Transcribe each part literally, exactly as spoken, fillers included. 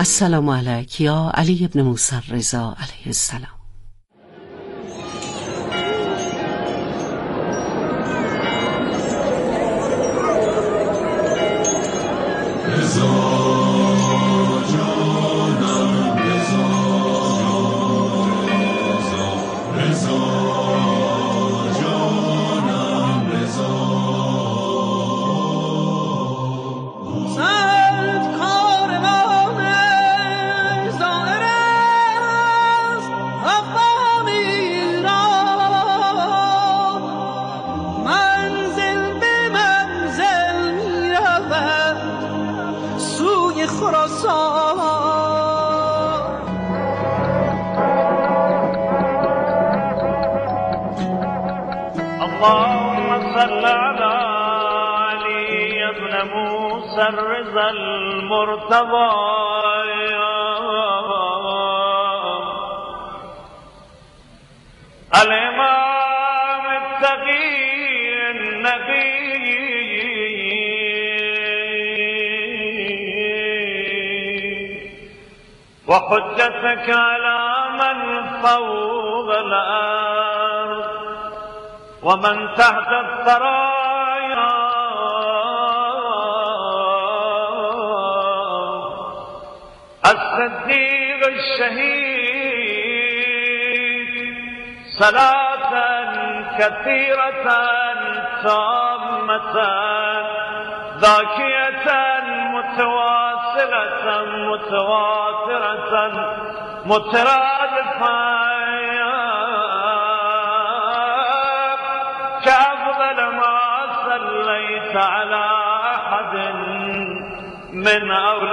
السلام علیک یا علی ابن موسی الرضا علیه السلام. اللهم صل على علي ابن موسى الرضا المرتضى الإمام التقي النبي وحجتك على من فوق الأرض ومن تحت الثرايا الصديق الشهيد صلاة كثيرة تامة ذاكية متواصلة متواترة مترادفة كأفضل ما صليت على أحد من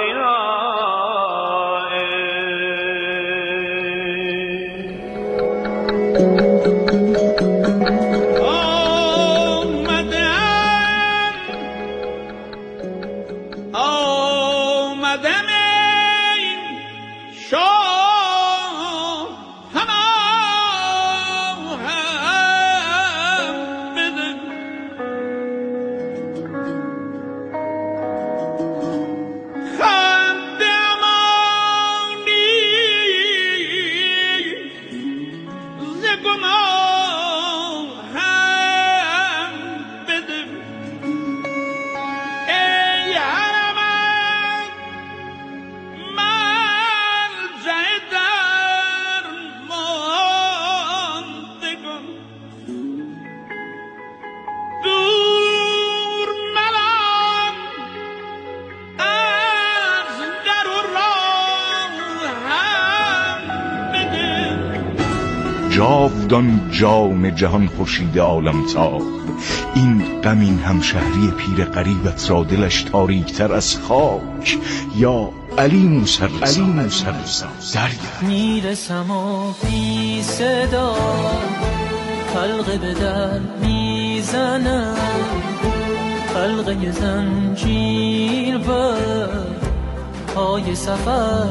جاودان جام جهان خورشید عالم تاب، این غمین همشهری پیر غریبت را دلش تاریکتر از خاک. یا علی موسی علی موسی دریا میرسم و بی صدا حلقه به در میزنم، حلقه زنجیر بر پای سفر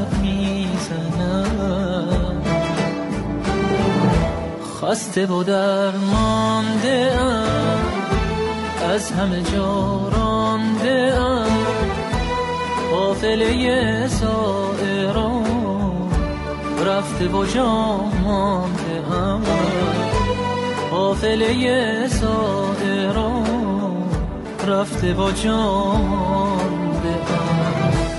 میزنم. خسته و درمانده ام، از همه جا رانده ام، قافله سائران رفته و جا مانده ام، قافله سائران رفته و جا مانده ام.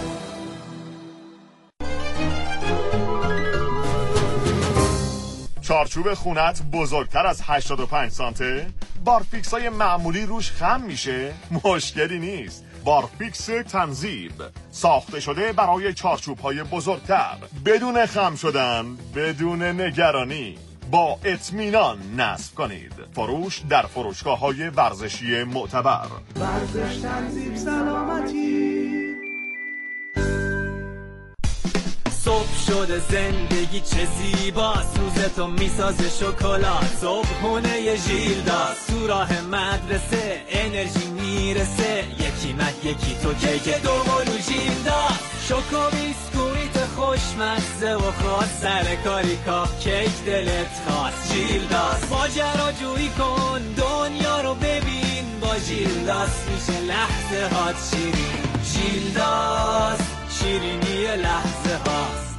چارچوب خونت بزرگتر از هشتاد و پنج سانته؟ بارفیکس های معمولی روش خم میشه؟ مشکلی نیست. بارفیکس تنظیب ساخته شده برای چارچوب های بزرگتر، بدون خم شدن، بدون نگرانی، با اطمینان نصب کنید. فروش در فروشگاه های ورزشی معتبر. ورزش تنظیب سلامتی. صبح شده زندگی چه زیبا، سوزتو میسازه شکلات، صبحونه ژیلداس، تو راه مدرسه انرژی میرسه، یکی من یکی تو کیک دومونو ژیلداس، شوکو بیسکویت خوشمزه و خاص، سر کاری کاف کیک دلت خواست، ژیلداس ماجراجویی کن دنیا رو ببین، با ژیلداس میشه لحظه هات شیرین. ژیلداس شیرینی لحظه هاست.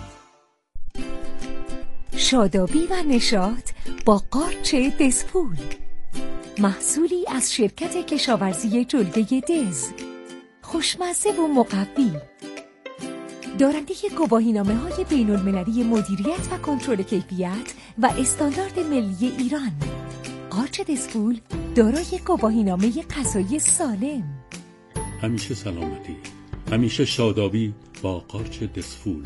شادابی و نشاط با قارچ دزفول، محصولی از شرکت کشاورزی جلگه دز، خوشمزه و مقوی، دارنده گواهینامه های بین المللی مدیریت و کنترل کیفیت و استاندارد ملی ایران. قارچ دزفول دارای گواهینامه غذایی سالم. همیشه سلامتی، همیشه شادابی با قارچ دزفول.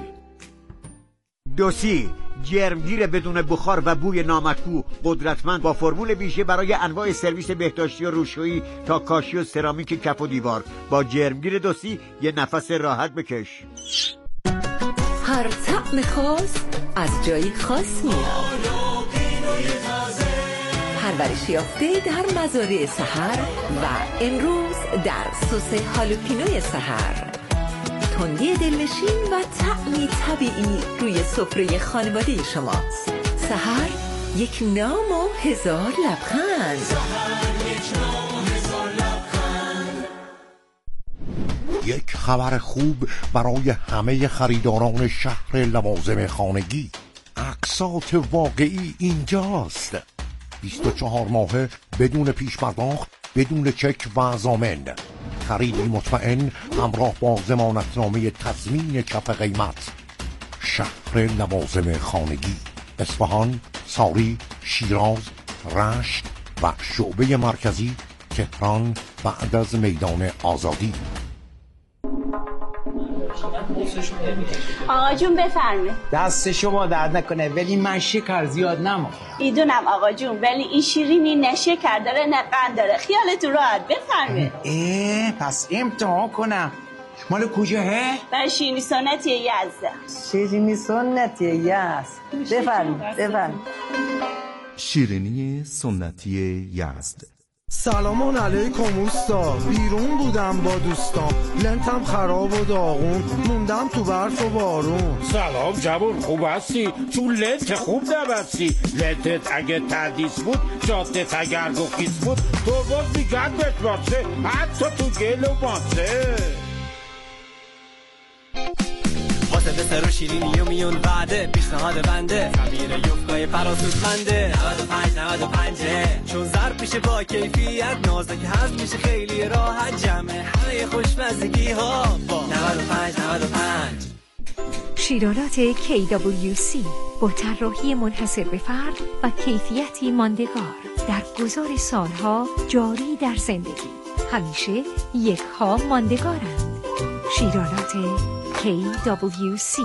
دوسی جرمگیر بدون بخار و بوی نامطبوع، قدرتمند، با فرمول ویژه برای انواع سرویس بهداشتی و روشویی تا کاشی و سرامیک کف و دیوار. با جرمگیر دوسی یه نفس راحت بکش. هر طعم خاص از جایی خاص میاد. پرورش یافته در مزارع سحر و امروز در سس هالوپینوی سحر. تندی دلنشین و طعمی طبیعی روی سفره خانواده شماست. سحر یک نام و هزار لبخند. سحر یک نام و هزار لبخند. یک خبر خوب برای همه خریداران شهر لوازم خانگی. اقساط واقعی اینجاست. بیست و چهار ماهه بدون پیش پرداخت، بدون چک و ضامن. خریدی مطمئن همراه با ضمانتنامه تضمین کف قیمت. شهر لوازم خانگی، اصفهان، ساری، شیراز، رشت و شعبه مرکزی تهران بعد از میدان آزادی. آقا جون بفرمه. دست شما درد نکنه ولی من شکر زیاد نمیخورم. ایدونم آقا جون، ولی این شیرینی نه شکر داره نه قند داره. خیالتون راحت، بفرمه. اه پس امتحان کنم. مال کجاهه؟ برای شیرینی سنتی یزد. شیرینی سنتی یزد. بفرمه بفرمه. شیرینی سنتی یزد. سلامان علیکم اوستا، بیرون بودم با دوستان، لنتم خراب و داغون، موندم تو برف و بارون. سلام جوون، خوب هستی؟ چون لنت خوب نبستی. لنتت اگه تردیس بود، جادت اگر گخیز بود، تو باز میگرد بهت باسه، حتی تو گل و ماسه. واسه بسر و شیرینی و میون بعده پیشنهاد بنده، خمیر یفقای فراسودمنده. نود و پنج نود و پنج چون زرد میشه با کیفیت، نازک هست میشه خیلی راحت، جمع همه خوشمزگی ها با نود و پنج نود و پنج. شیرالات کی دبلیو سی با طراحی منحصر به فرد و کیفیتی ماندگار در گذار سالها جاری در زندگی، همیشه یک ها ماندگارند. شیرالات کی دبلیو سی.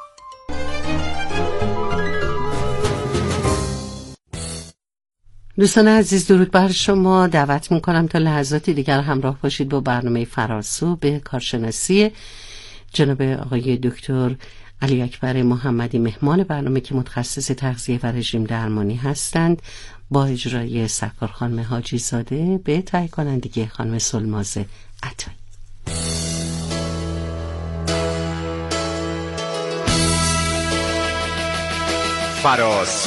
دوستان عزیز، درود بر شما. دعوت میکنم تا لحظاتی دیگر همراه باشید با برنامه فراسو به کارشناسی جناب آقای دکتر علی اکبر محمدی، مهمان برنامه که متخصص تغذیه و رژیم درمانی هستند، با اجرای سرکار خانم حاجی زاده به تهیه کنندگی خانم سلماز عطایی. فراسو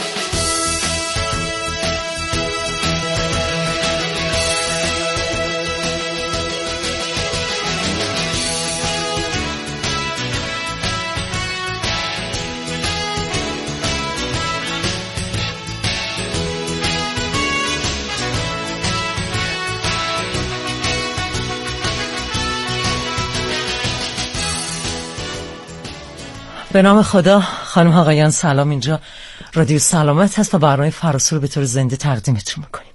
به نام خدا. خانم آقایان سلام، اینجا رادیو سلامت هست و برنامه فراسو رو به طور زنده تقدیمتون میکنیم.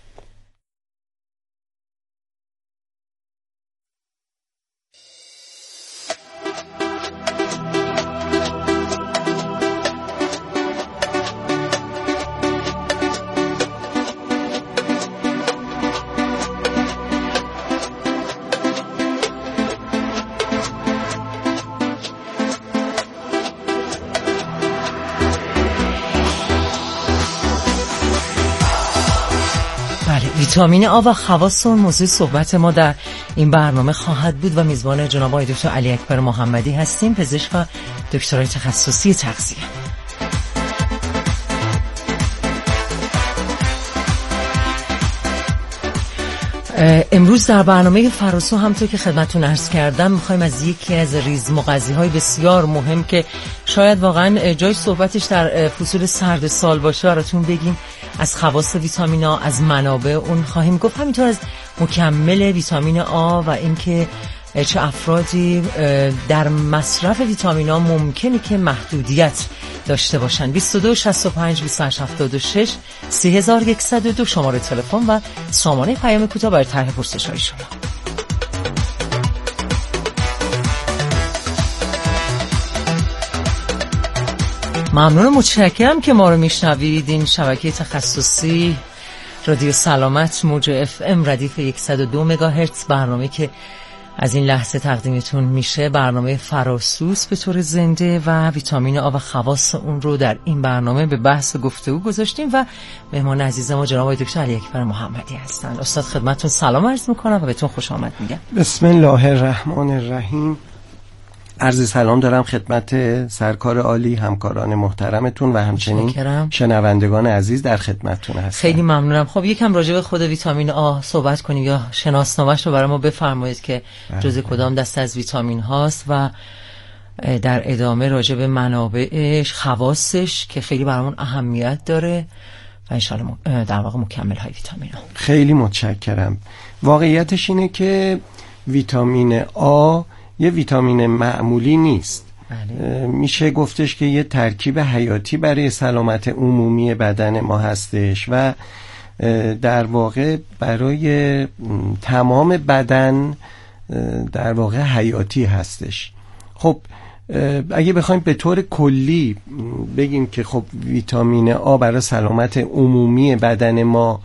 ویتامین آ و خواص و موضوع صحبت ما در این برنامه خواهد بود و میزبان جناب آقای دکتر علی اکبر محمدی هستیم، پزشک و دکترای تخصصی تغذیه. امروز در برنامه فراسو همونطور که خدمتتون عرض کردم میخوایم از یکی از ریزمغزی‌های بسیار مهم که شاید واقعا جای صحبتش در فصول سرد سال باشه براتون بگیم. از خواص ویتامین آ، از منابع اون خواهیم گفت، همینطور از مکمل ویتامین آ و اینکه چه افرادی در مصرف ویتامین آ ممکنه که محدودیت داشته باشن. بیست و دو شصت و پنج بیست و هشت هفتاد و شش سه هزار و صد و دو شماره تلفن و سامانه پیام کوتاه برای طرح پرسش‌های شما. ممنون و متشکرم که ما رو میشنوید. این شبکه تخصصی رادیو سلامت موج اف ام ردیف صد و دو مگاهرتز، برنامه که از این لحظه تقدیمتون میشه برنامه فراسوس به طور زنده و ویتامین آ و خواص اون رو در این برنامه به بحث و گفتگو گذاشتیم و مهمان عزیز ما جناب آقای دکتر علی اکبر محمدی هستن. استاد خدمتتون سلام عرض میکنم و بهتون خوش آمد میگم. بسم الله الرحمن الرحیم. عرض سلام دارم خدمت سرکار عالی، همکاران محترمتون و همچنین شنوندگان عزیز در خدمتتون هستم. خیلی ممنونم. خب یکم راجع به خود ویتامین آ صحبت کنیم یا شناسنامه‌اش رو برای ما بفرمایید که جزء کدام دسته از ویتامین هاست و در ادامه راجع به منابعش، خواصش که خیلی برامون اهمیت داره و ان شاءالله در واقع مکمل های ویتامین آ. خیلی متشکرم. واقعیتش اینه که ویتامین آ یه ویتامین معمولی نیست. بله. میشه گفتش که یه ترکیب حیاتی برای سلامت عمومی بدن ما هستش و در واقع برای تمام بدن در واقع حیاتی هستش. خب اگه بخوایم به طور کلی بگیم که خب ویتامین آ برای سلامت عمومی بدن ما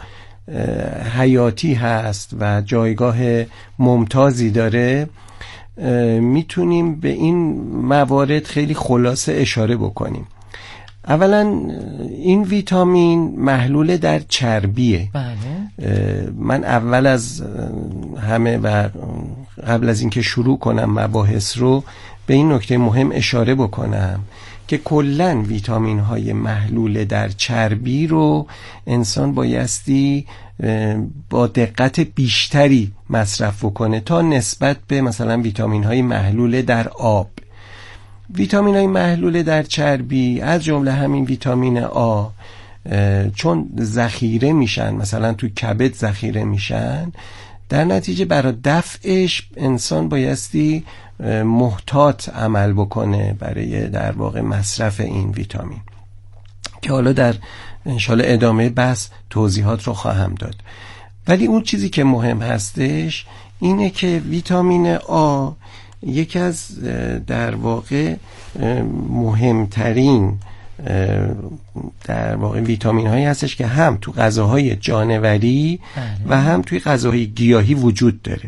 حیاتی هست و جایگاه ممتازی داره، میتونیم به این موارد خیلی خلاصه اشاره بکنیم. اولا این ویتامین محلول در چربیه. بله. من اول از همه و قبل از اینکه شروع کنم مباحث رو به این نکته مهم اشاره بکنم که کلاً ویتامین های محلول در چربی رو انسان بایستی با دقت بیشتری مصرف بکنه تا نسبت به مثلا ویتامین های محلول در آب. ویتامین های محلول در چربی از جمله همین ویتامین آ چون ذخیره میشن، مثلا تو کبد ذخیره میشن، در نتیجه برای دفعش انسان بایستی محتاط عمل بکنه برای در واقع مصرف این ویتامین که حالا در انشالله ادامه بحث توضیحات رو خواهم داد. ولی اون چیزی که مهم هستش اینه که ویتامین آ یکی از در واقع مهمترین در واقع ویتامین هایی هستش که هم تو غذاهای جانوری و هم توی غذاهای گیاهی وجود داره.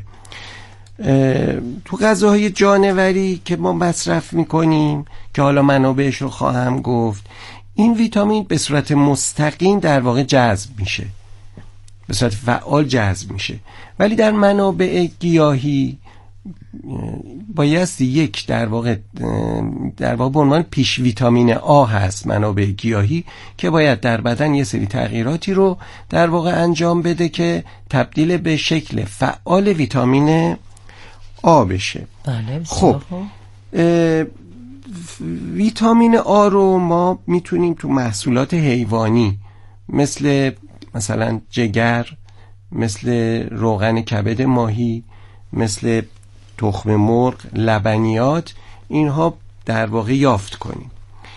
تو غذاهای جانوری که ما مصرف میکنیم که حالا منابعش رو خواهم گفت، این ویتامین به صورت مستقیم در واقع جذب میشه، به صورت فعال جذب میشه. ولی در منابع گیاهی بایستی یک در واقع در واقع به عنوان پیش ویتامین آ هست منابع گیاهی که باید در بدن یه سری تغییراتی رو در واقع انجام بده که تبدیل به شکل فعال ویتامین آ بشه. بله. خب ویتامین آ رو ما میتونیم تو محصولات حیوانی مثل مثلا جگر، مثل روغن کبد ماهی، مثل تخم مرغ، لبنیات، اینها در واقع یافت کنیم.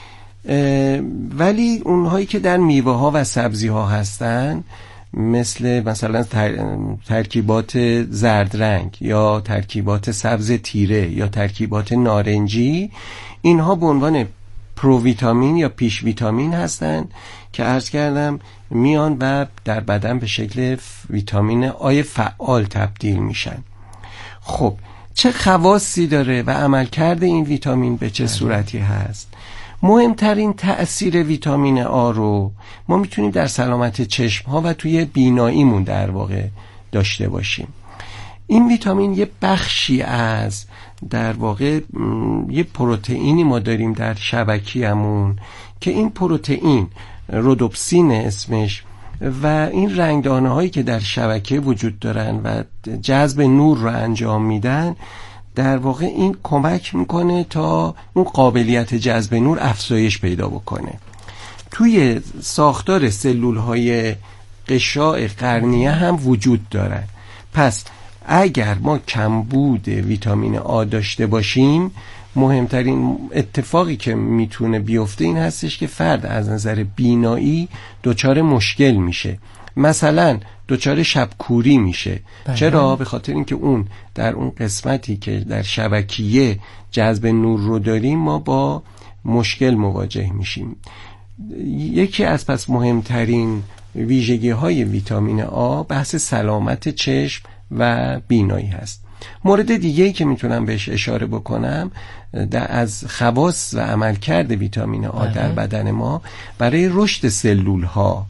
ولی اونهایی که در میوه ها و سبزی ها هستن مثل مثلا ترکیبات زرد رنگ یا ترکیبات سبز تیره یا ترکیبات نارنجی، اینها به عنوان پروویتامین یا پیش ویتامین هستن که عرض کردم میان و در بدن به شکل ویتامین آی فعال تبدیل میشن. خب چه خواصی داره و عملکرد این ویتامین به چه صورتی هست؟ مهمترین تأثیر ویتامین آ رو ما میتونیم در سلامت چشم ها و توی بیناییمون در واقع داشته باشیم. این ویتامین یه بخشی از در واقع یه پروتئینی ما داریم در شبکیه‌مون که این پروتئین رودوپسین اسمش و این رنگدانه هایی که در شبکه وجود دارن و جذب نور رو انجام میدن، در واقع این کمک میکنه تا اون قابلیت جذب نور افزایش پیدا بکنه. توی ساختار سلول های غشاء قرنیه هم وجود دارن. پس اگر ما کمبود ویتامین آ داشته باشیم، مهمترین اتفاقی که میتونه بیفته این هستش که فرد از نظر بینایی دچار مشکل میشه، مثلا دچار شبکوری میشه. بله. چرا؟ به خاطر اینکه اون در اون قسمتی که در شبکیه جذب نور رو داریم ما با مشکل مواجه میشیم. یکی از پس مهمترین ویژگی های ویتامین آ بحث سلامت چشم و بینایی هست. مورد دیگه‌ای که میتونم بهش اشاره بکنم در از خواص و عملکرد ویتامین آ در بدن ما برای رشد سلول ها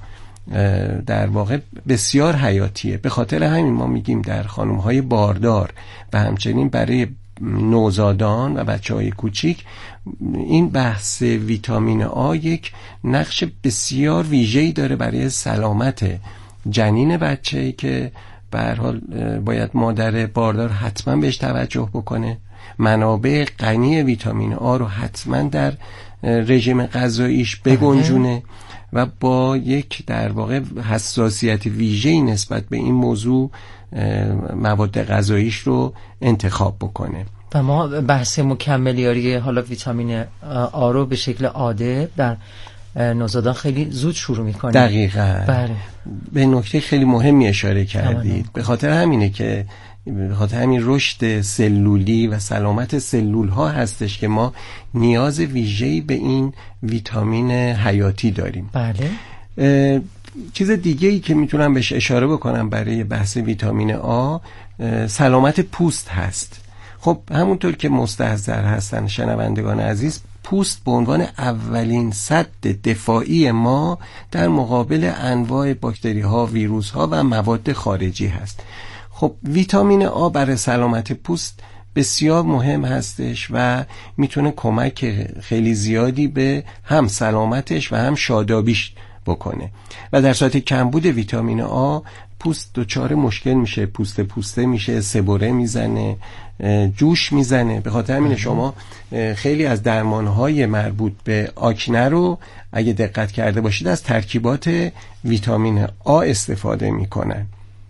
در واقع بسیار حیاتیه. به خاطر همین ما میگیم در خانم های باردار و همچنین برای نوزادان و بچه های کوچیک این بحث ویتامین آ یک نقش بسیار ویژه‌ای داره برای سلامت جنین بچه‌ای که به هر حال باید مادر باردار حتما بهش توجه بکنه. منابع غنی ویتامین آ رو حتما در رژیم غذاییش بگنجونه و با یک در واقع حساسیت ویژه‌ای نسبت به این موضوع مواد غذاییش رو انتخاب بکنه. و ما بحث مکملیاری حالا ویتامین آ رو به شکل عاده در نوزادان خیلی زود شروع میکنیم. دقیقاً. بله. به نکته خیلی مهمی اشاره کردید. به خاطر همینه که به خاطر همین رشد سلولی و سلامت سلول ها هستش که ما نیاز ویژه‌ای به این ویتامین حیاتی داریم. بله. چیز دیگه‌ای که میتونم بهش اشاره بکنم برای بحث ویتامین آ سلامت پوست هست. خب همونطور که مستحضر هستن شنوندگان عزیز، پوست به عنوان اولین سد دفاعی ما در مقابل انواع باکتری ها، ویروس ها و مواد خارجی هست. خب ویتامین آ برای سلامت پوست بسیار مهم هستش و میتونه کمک خیلی زیادی به هم سلامتش و هم شادابیش بکنه و در صورت کمبود ویتامین آ پوست دچار مشکل میشه، پوست پوسته میشه، سبوره میزنه، جوش میزنه. به خاطر همین شما خیلی از درمانهای مربوط به آکنه رو اگه دقت کرده باشید از ترکیبات ویتامین آ استفاده میکنن.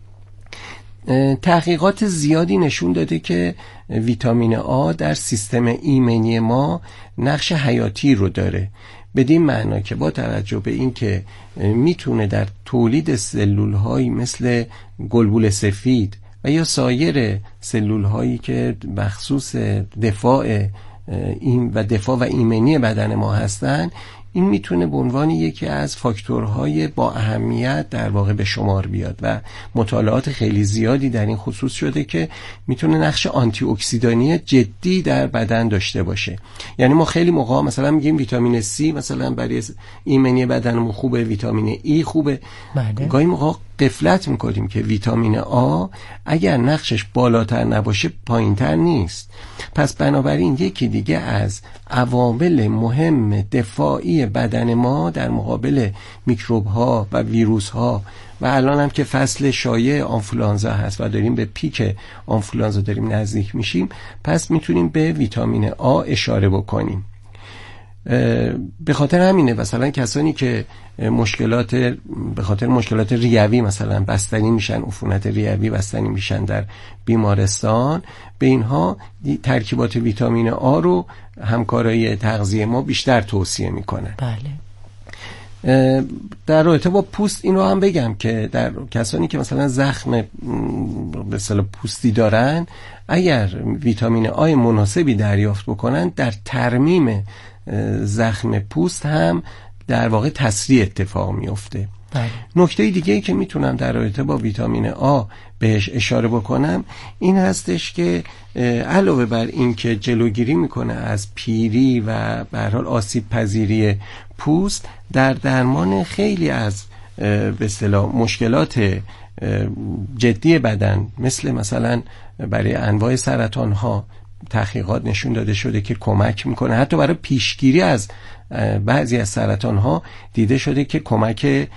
تحقیقات زیادی نشون داده که ویتامین آ در سیستم ایمنی ما نقش حیاتی رو داره، بدین معنا که با توجه به این که میتونه در تولید سلول هایی مثل گلبول سفید و یا سایر سلول هایی که بخصوص دفاع این و دفاع و ایمنی بدن ما هستن، این میتونه به عنوان یکی از فاکتورهای با اهمیت در واقع به شمار بیاد و مطالعات خیلی زیادی در این خصوص شده که میتونه نقش آنتی اکسیدانی جدی در بدن داشته باشه. یعنی ما خیلی موقع مثلا میگیم ویتامین سی مثلا برای ایمنی بدنمون خوبه، ویتامین ای خوبه. بله. گاهی موقع غفلت میکنیم که ویتامین آ اگر نقشش بالاتر نباشه پایینتر نیست. پس بنابراین یکی دیگه از عوامل مهم دفاعی بدن ما در مقابل میکروب ها و ویروس ها و الان هم که فصل شایع آنفولانزا هست و داریم به پیک آنفولانزا داریم نزدیک میشیم، پس میتونیم به ویتامین آ اشاره بکنیم. به خاطر همینه مثلا کسانی که مشکلات به خاطر مشکلات ریوی مثلا بستنی میشن، عفونت ریوی بستنی میشن در بیمارستان، به اینها ترکیبات ویتامین آ رو همکارای تغذیه ما بیشتر توصیه میکنن. بله. در رابطه با پوست این رو هم بگم که در کسانی که مثلا زخم به اصطلاح پوستی دارن، اگر ویتامین آ مناسبی دریافت بکنن در ترمیم زخم پوست هم در واقع تسریع اتفاق میفته. بله. نکته دیگه ای که میتونم در رابطه با ویتامین آ بهش اشاره بکنم این هستش که علاوه بر این که جلوگیری میکنه از پیری و به هر حال آسیب پذیری پوست، در درمان خیلی از به اصطلاح مشکلات جدی بدن مثل مثلا برای انواع سرطان ها تحقیقات نشون داده شده که کمک میکنه. حتی برای پیشگیری از بعضی از سرطان ها دیده شده که کمک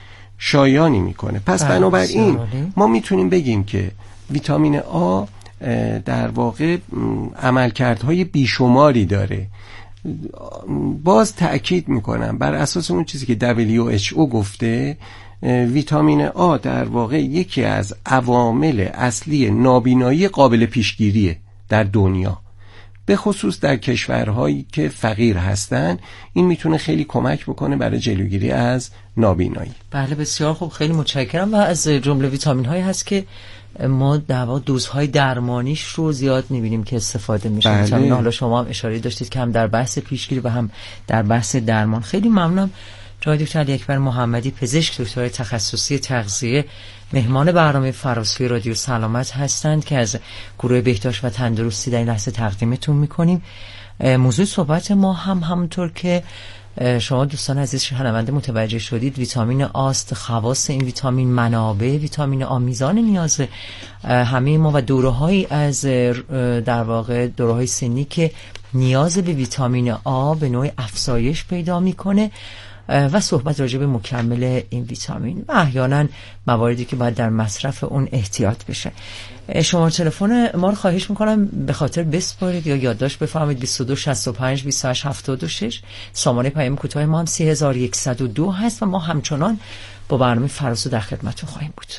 شایانی میکنه. پس بنابراین ما میتونیم بگیم که ویتامین آ در واقع عملکردهای بیشماری داره. باز تأکید میکنم بر اساس اون چیزی که دبلیو اچ او گفته، ویتامین آ در واقع یکی از عوامل اصلی نابینایی قابل پیشگیریه در دنیا، به خصوص در کشورهایی که فقیر هستن. این میتونه خیلی کمک بکنه برای جلوگیری از نابینایی. بله بسیار خوب، خیلی متشکرم. و از جمله ویتامین هایی هست که ما در واقع دوزهای درمانیش رو زیاد میبینیم که استفاده میشه. بله. ویتامین حالا شما هم اشاره داشتید که هم در بحث پیشگیری و هم در بحث درمان. خیلی ممنونم جناب دکتر علی اکبر محمدی، پزشک دکترای تخصصی تغذیه، مهمان برنامه فراسوی رادیو سلامت هستند که از گروه بهداشت و تندرستی در این لحظه تقدیمتون میکنیم. موضوع صحبت ما هم همونطور که شما دوستان عزیز شنونده متوجه شدید ویتامین آست، خواص این ویتامین، منابع ویتامین آ، میزان نیاز همه ما و دوره‌هایی از در واقع دوره‌های سنی که نیاز به ویتامین آ به نوع افزایش پیدا میکنه و صحبت راجع به مکمل این ویتامین و احیانا مواردی که باید در مصرف اون احتیاط بشه. شماره تلفن ما رو خواهش میکنم به خاطر بسپارید یا یادداشت بفرمایید بیست و دو شصت و پنج بیست و هشت هفتاد و شش. سامانه پیام کوتاه ما هم سه هزار و صد و دو هست و ما همچنان با برنامه فراسو در خدمتتون خواهیم بود.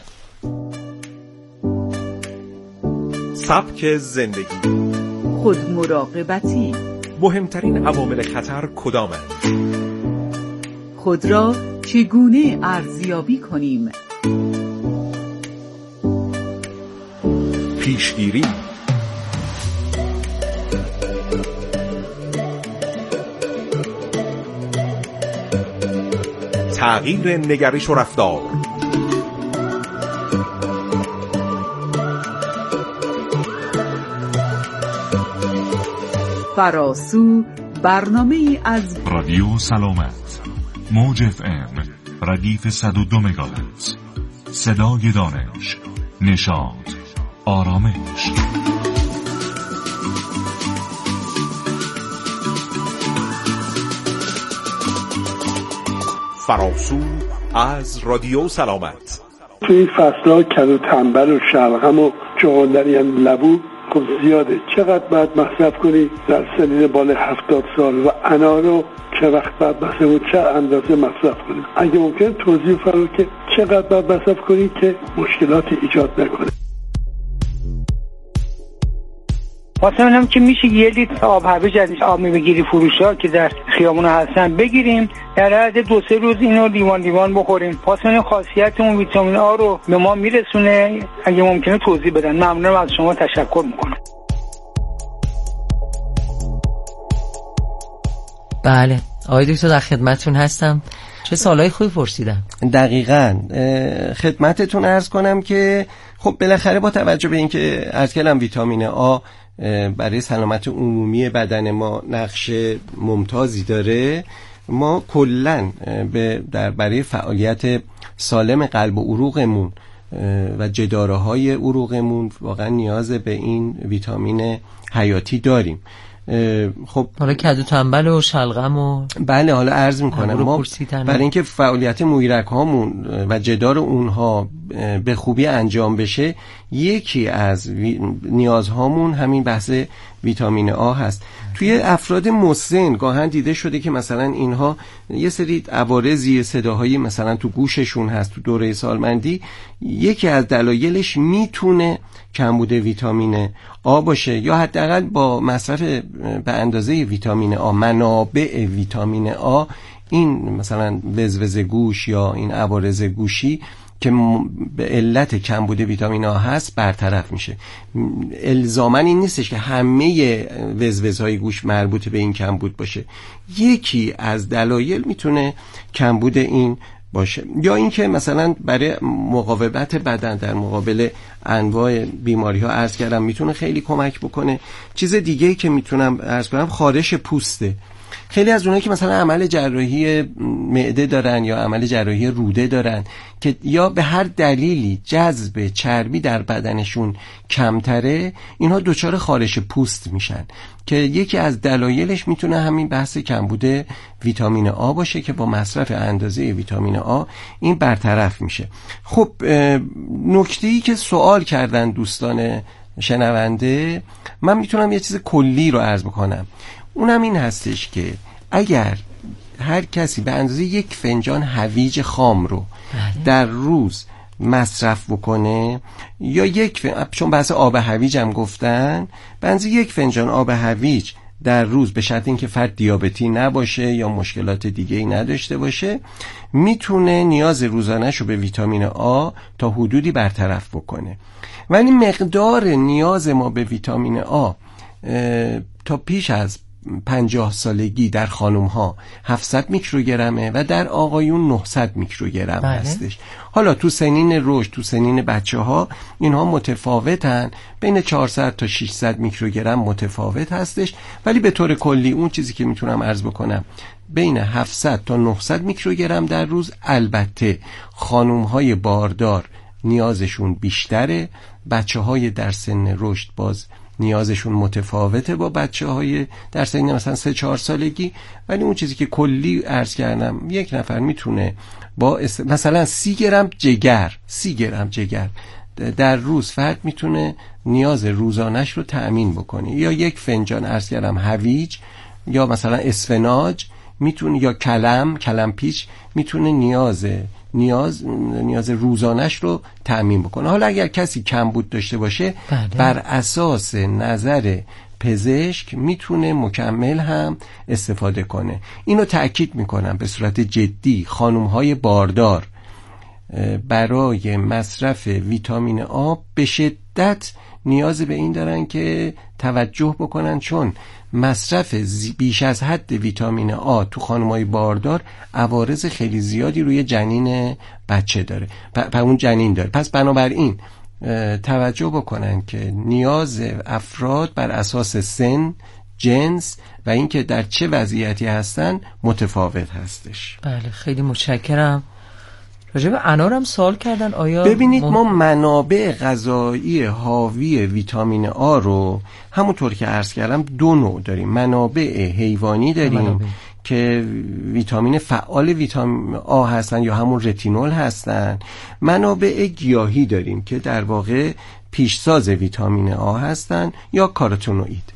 سبک زندگی، خود مراقبتی، مهمترین عوامل خطر کدامند؟ خود را چگونه ارزیابی کنیم؟ پیشگیری، تغییر نگرش و رفتار، فراسو، برنامه از رادیو سلامت، موج اف ام، ردیف صد و دو مگاهرتز، صدای دانش، نشاط، آرامش. فراسو از رادیو سلامت. تو این فصلها کد و تنبل و شلغم و چغندری هم لبو خب زیاده. چقدر باید مصرف کنی در سنین بالا هفتاد سال و انارو چه وقت باید مصرف و چه اندازه مصرف کنی؟ اگه ممکن توضیح فرمایید که چقدر باید مصرف کنی که مشکلاتی ایجاد نکنه. واسه منم که میشه یه لیتر آب هویج از آب میبگیری فروشا که در خیابون هستن بگیریم، در عرض دو سه روز اینو لیوان لیوان بخوریم. واسه من خاصیت اون ویتامین آ رو به ما میرسونه. اگه ممکنه توضیح بدن ممنونم، از شما تشکر میکنم. بله آقای دکتر در خدمتتون هستم. چه سوالای خوبی پرسیدم. دقیقاً خدمتتون عرض کنم که خب بالاخره با توجه به اینکه عرض کردم ویتامین آ برای سلامت عمومی بدن ما نقش ممتازی داره، ما کلاً به در برای فعالیت سالم قلب و عروقمون و جداره‌های عروقمون واقعا نیاز به این ویتامین حیاتی داریم. خب حالا کدو تنبل و شلغم و بله حالا عرض میکنم ما برای اینکه فعالیت مویرک هامون و جدار اونها به خوبی انجام بشه، یکی از نیازهامون همین بحث ویتامین آ هست. توی افراد مسن گاهن دیده شده که مثلا اینها یه سری عوارضی صداهایی مثلا تو گوششون هست تو دوره سالمندی، یکی از دلایلش میتونه کمبود ویتامین آ باشه یا حداقل با مصرف به اندازه ویتامین آ، منابع ویتامین آ، این مثلا وزوز گوش یا این عوارض گوشی که به علت کمبود ویتامین آ هست برطرف میشه. الزاماً این نیستش که همه وزوزهای گوش مربوط به این کمبود باشه، یکی از دلایل میتونه کمبود این باشه. یا اینکه مثلا برای مقاومت بدن در مقابل انواع بیماری ها عرض کردم میتونه خیلی کمک بکنه. چیز دیگه‌ای که میتونم عرض کنم خارش پوسته. خیلی از اونایی که مثلا عمل جراحی معده دارن یا عمل جراحی روده دارن که یا به هر دلیلی جذب چربی در بدنشون کمتره، اینها دچار خارش پوست میشن که یکی از دلایلش میتونه همین بحث کمبود ویتامین آ باشه که با مصرف اندازه ویتامین آ این برطرف میشه. خب نکته‌ای که سوال کردن دوستان شنونده، من میتونم یه چیز کلی رو عرض بکنم، اونم این هستش که اگر هر کسی به اندازه یک فنجان هویج خام رو در روز مصرف بکنه یا یک فن... چون بحث آب هویج هم گفتن، به اندازه یک فنجان آب هویج در روز، به شرط اینکه فرد دیابتی نباشه یا مشکلات دیگه‌ای نداشته باشه، میتونه نیاز روزانه‌ش رو به ویتامین آ تا حدودی برطرف بکنه. ولی مقدار نیاز ما به ویتامین آ تا پیش از پنجاه سالگی در خانم ها هفتصد میکروگرمه و در آقایون نهصد میکروگرم بله. هستش. حالا تو سنین رشد، تو سنین بچه ها اینها متفاوتن، بین چهارصد تا ششصد میکروگرم متفاوت هستش، ولی به طور کلی اون چیزی که میتونم عرض بکنم بین هفتصد تا نهصد میکروگرم در روز. البته خانم های باردار نیازشون بیشتره، بچه های در سن رشد باز نیازشون متفاوته با بچه های در سن مثلا سه چهار سالگی، ولی اون چیزی که کلی عرض کردم یک نفر میتونه با است... مثلا سی گرم جگر سی گرم جگر در روز فرد میتونه نیاز روزانش رو تأمین بکنه، یا یک فنجان عرض کردم هویج یا مثلا اسفناج میتونه، یا کلم کلم پیچ میتونه نیاز نیاز نیاز روزانش رو تأمین بکنه. حالا اگر کسی کمبود داشته باشه بله. بر اساس نظر پزشک میتونه مکمل هم استفاده کنه. اینو تأکید میکنم به صورت جدی، خانم‌های باردار برای مصرف ویتامین آ به شدت نیاز به این دارن که توجه بکنن، چون مصرف بیش از حد ویتامین آ تو خانم‌های باردار عوارض خیلی زیادی روی جنین بچه داره، پ اون جنین داره. پس بنابراین توجه بکنن که نیاز افراد بر اساس سن، جنس و اینکه در چه وضعیتی هستن متفاوت هستش. بله خیلی متشکرم. راجع به انار هم سوال کردن، آیا ببینید ما منابع غذایی حاوی ویتامین آ رو همونطور که عرض کردم دو نوع داریم. منابع حیوانی داریم منابع. که ویتامین فعال ویتامین آ هستن یا همون رتینول هستن. منابع گیاهی داریم که در واقع پیشساز ویتامین آ هستن یا کاروتینوئید.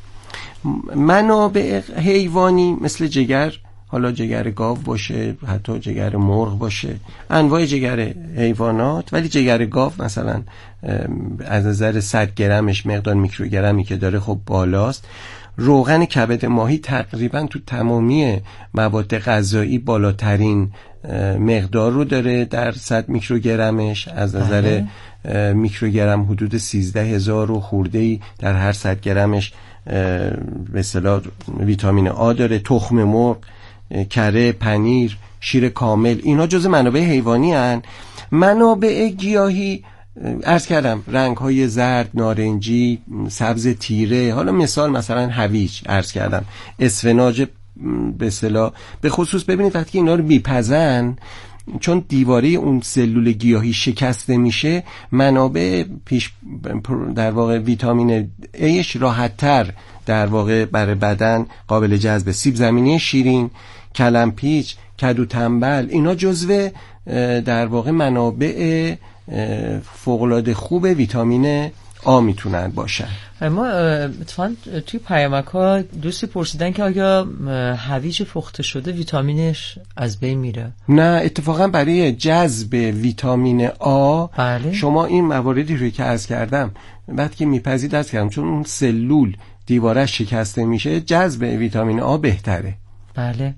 منابع حیوانی مثل جگر، حالا جگر گاو باشه، حتی جگر مرغ باشه، انواع جگر حیوانات، ولی جگر گاو مثلا از نظر صد گرمش مقدار میکروگرمی که داره خب بالاست. روغن کبد ماهی تقریبا تو تمامی مواد غذایی بالاترین مقدار رو داره در صد میکروگرمش، از نظر میکروگرم حدود سیزده هزار و خورده‌ای در هر صد گرمش به اصطلاح ویتامین آ داره. تخم مرغ، کره، پنیر، شیر کامل، اینا جزء منابع حیوانی هن. منابع گیاهی عرض کردم رنگ های زرد، نارنجی، سبز تیره، حالا مثال مثلا هویج عرض کردم، اسفناج به اصطلاح. به خصوص ببینید وقتی اینا رو میپزن، چون دیواره اون سلول گیاهی شکسته میشه، منابع پیش در واقع ویتامین ایش راحت‌تر در واقع برای بدن قابل جذب. سیب زمینی شیرین، کلم پیچ، کدو تنبل، اینا جزو در واقع منابع فوق‌العاده خوب ویتامین آ میتونن باشن. ما اتفاقا توی پیامک ها دوستی پرسیدن که آیا هویج پخته شده ویتامینش از بین میره؟ نه، اتفاقا برای جذب ویتامین آ بله. شما این مواردی رو که عرض کردم بعد که میپذید عرض کردم، چون اون سلول دیوارش شکسته میشه، جذب ویتامین آ بهتره. بله.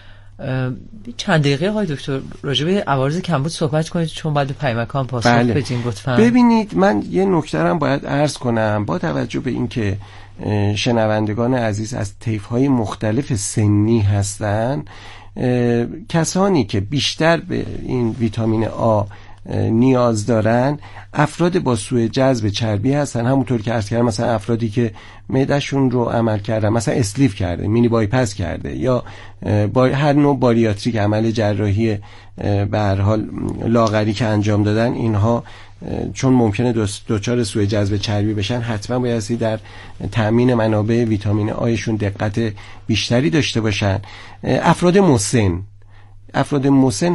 چند دقیقه های دکتر راجع به عوارض کمبود صحبت کنید، چون بعد پیامکان پاسخ بله. بدین لطفاً. ببینید من یه نکته هم باید عرض کنم، با توجه به اینکه شنوندگان عزیز از طیف‌های مختلف سنی هستن، کسانی که بیشتر به این ویتامین آ نیاز دارن افراد با سوء جذب چربی هستن. همونطور که عرض کردم مثلا افرادی که معدهشون رو عمل کردن، مثلا اسلیف کرده، مینی بایپس کرده، یا با هر نوع باریاتریک عمل جراحی به هر حال لاغری که انجام دادن، اینها چون ممکنه دچار سوء جذب چربی بشن حتما بایستی در تامین منابع ویتامین آیشون دقت بیشتری داشته باشن. افراد مسن افراد مسن